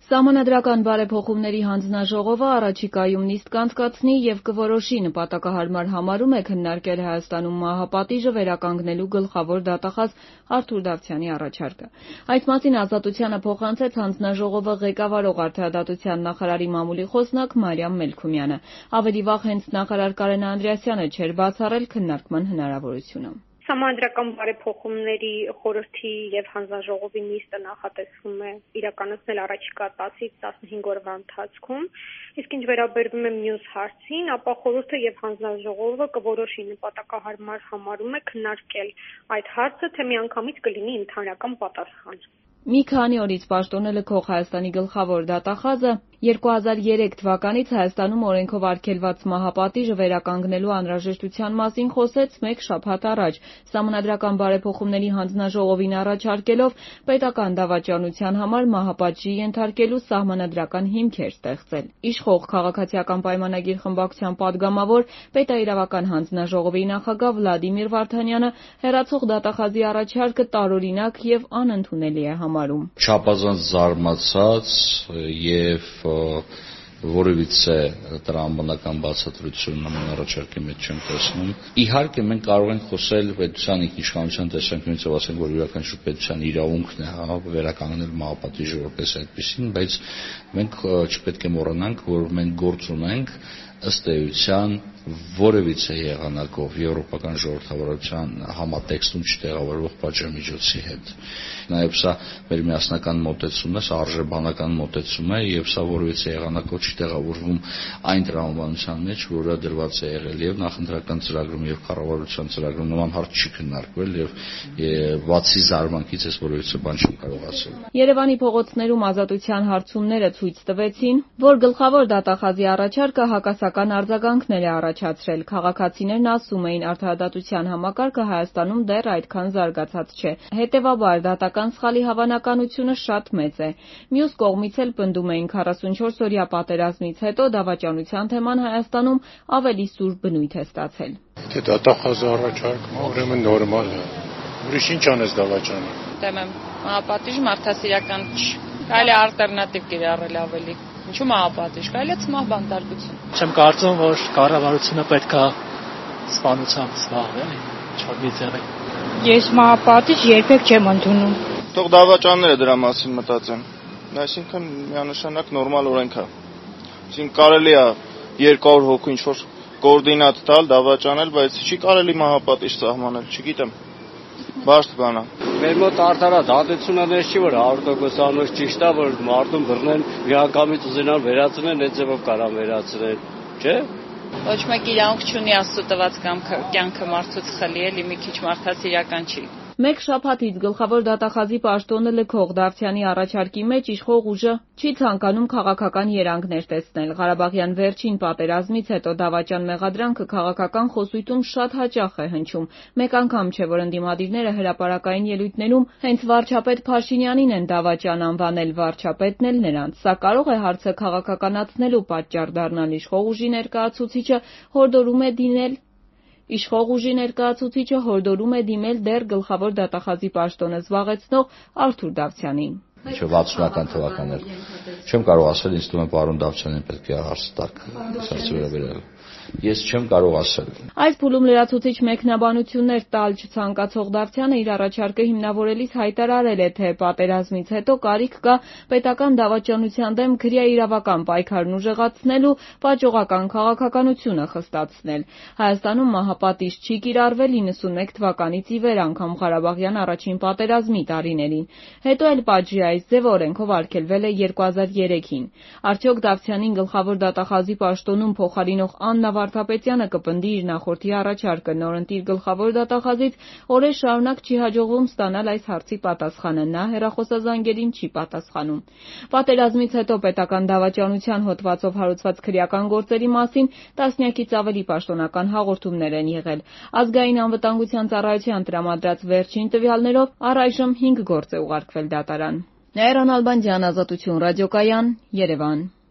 Սահմանադրական բարեփոխումների հանձնաժողովը առաջիկայում նիստ կանցկացնի եւ կորոշի նպատակահարմար համարում է քննարկել Հայաստանում մահապատիժը վերականգնելու գլխավոր դատախազ Արթուր Դավթյանի առաջարկը։ Այս մասին Ազատությանը փոխանցեց հանձնաժողովը ղեկավարող Արդարադատության նախարարի մամուլի խոսնակ Մարիամ Մելքումյանը։ Ավելի վաղ հենց նախարար Կարեն Անդրեասյանը չէր բացառել քննարկման հնարավորությունը։ Սահմանադրական բարեփոխումների խորհրդի եւ հանձնաժողովի նիստը նախատեսվում է իրականացնել առաջիկա 10-ից 15 օրվա ընթացքում, իսկ ինչ վերաբերվում է մյուս հարցին, ապա խորհուրդը եւ հանձնաժողովը կորոշի նպատակահարմար համարում է քննարկել այդ հարցը, թե միանգամից կլինի ընդհանրական պատասխան։ Մի քանի օրից պաշտոնը լքող Հայաստանի գլխավոր դատախազը 2003 թվականից Հայաստանում օրենքով արգելված մահապատիժը վերականգնելու անհրաժեշտության մասին խոսեց մեկ շաբաթ առաջ, Սահմանադրական բարեփոխումների հանձնաժողովին առաջարկելով պետական դավաճանության համար մահապատժի ենթարկելու սահմանադրական հիմքեր ստեղծել։ Իշխող քաղաքացիական պայմանագիր խմբակցության падգամավոր պետաիրավական հանձնաժողովի նախագահ Վլադիմիր Վարդանյանը հեռացող դատախազի առաջարկը տարօրինակ եւ անընդունելի է համարում։ Չափազանց զարմացած եւ որևիցե տրամաբանական բացատրություն նման առաջարկի մեջ չեմ տեսնում։ Իհարկե մենք կարող ենք խոսել պետության ինքնիշխանության տեսանկյունից եւ ասենք, որ յուրաքանչյուր պետության իրավունքն է վերականգնել մահապատիժը որպես այդպեսին, բայց մենք չպետք է մոռանանք, որ մենք գործ ունենք ըստ էության որևիցե եղանակով եվրոպական ժողովրդավարության համատեքստում չտեղավորվող պատժամիջոցի հետ։ Նաև սա մեր միասնական մոտեցումն է, սա արժեբանական մոտեցում է եւ սա որևիցե եղանակով չտեղավորվում այն տրամաբանության մեջ, որը դրված է եղել եւ նախընտրական ծրագրում եւ կառավարության ծրագրում նման հարց չի քննարկվել եւ բացի զարմանքից ես որևիցե բան չեմ կարող ասել։ Երևանի փողոցներում Ազատության հարցումները ցույց տվեցին, որ գլխավոր դատախազի առաջարկը հակասական արձագանքներ է առաջացրել։ Քաղաքացիներն ասում էին, արդարադատության համակարգը Հայաստանում դեռ այդքան զարգացած չէ։ Հետևաբար դատական սխալի հավանականությունը շատ մեծ է։ Մյուս կողմից էլ պնդում էին 44-օրյա պատերազմից հետո դավաճանության թեման Հայաստանում ավելի սուր բնույթ է ստացել։ Թե դատախազը առաջարկում, ուրեմն նորմալ է։ Ուրիշ ինչ անես դավաճանը։ Դեմ եմ, մահապատիժ մարդասիրական չի։ Կարելի է ալտերնատիվ կիրառել ավելի։ Ինչու մահապատիժ, կարելի է ցմահ բանտարկություն։ Չեմ կարծում, որ կառավարությունը պետք է սպանությամբ զբաղվի, ինչ-որ մի ձևի։ Ես մահապատիժ երբեք չեմ ընդունում։ Թող դավաճանները դրա մասին մտածեն։ Այսինքն միանշանակ նորմալ օրենք է։ Այսինքն կարելի է 200 հոգու ինչ-որ կոորդինատ տալ, դավաճանել, բայց չի կարելի մահապատիժ սահմանել, չգիտեմ։ Բաշտ բան է։ Մեր մոտ արդարադատությունը դες չի, որ 100% անոց ճիշտ է, որ մարդուն բռնեն, միանգամից ուզենան վերացնեն, այդ ձևով կարան վերացնել, չէ՞։ Ոչ մեկ իրավունք չունի Աստծո տված կյանքը մարդուց խլի, էլի մի քիչ մարդասիրական չի։ Մեկ շաբաթից գլխավոր դատախազի պաշտոնը լքող Դավթյանի առաջարկի մեջ իշխող ուժը չի ցանկանում քաղաքական երանգներ տեսնել։ Ղարաբաղյան վերջին պատերազմից հետո դավաճան մեղադրանքը քաղաքական խոսույթում շատ հաճախ է հնչում։ Մեկ անգամ չէ, որ ընդդիմադիրները հրապարակային ելույթներում հենց վարչապետ Փաշինյանին են դավաճան անվանել, վարչապետն էլ նրանց։ Սա կարող է հարցը քաղաքականացնելու պատճառ դառնալ։ Իշխող ուժի ներկայացուցիչը հորդորում է դիմել դեռ գլխավոր դատախազի պաշտոնը զբաղեցնող Արթուր Դավթյանին։ 60-ական թվականներ։ Չեմ կարող ասել, ինձ թվում է պարոն Դավթյանին պետք է հարց տակ, հարցի վերաբերյալ։ Ես չեմ կարող ասել։ Այս փուլում լրացուցիչ մեկնաբանություններ տալ չցանկացող Դավթյանը իր առաջարկը հիմնավորելիս հայտարարել է, թե պատերազմից հետո կարիք կա պետական դավաճանության դեմ քրեաիրավական պայքարն ուժեղացնելու, պատժողական քաղաքականությունը խստացնել։ Հայաստանում մահապատիժ չի կիրառվել 91 թվականից ի վեր, անգամ Ղարաբաղյան առաջին պատերազմի տարիներին։ Հետո էլ պատժի այս ձևը օրենքով արգելվել է 2003-ին։ Արդյոք Դավթյանին գլխավոր դատախազի պաշտոնում փոխարինող Աննա Վարդապետյանը կպնդի իր նախորդի առաջարկը նորընտիր գլխավոր դատախազից, օրեր շարունակ չի հաջողվում ստանալ այս հարցի պատասխանը, նա հեռախոսազանգերին չի պատասխանում։ Պատերազմից հետո պետական դավաճանության հոդվածով հարուցված քրեական գործերի մասին տասնյակից ավելի պաշտոնական հաղորդումներ են եղել։ Ազգային անվտանգության ծառայության տրամադրած վերջին տվյալներով առայժմ 5 գործ է ուղարկվել դատարան։ Նաիրա Նալբանդյան, Ազատություն ռադիոկայան, Երևան։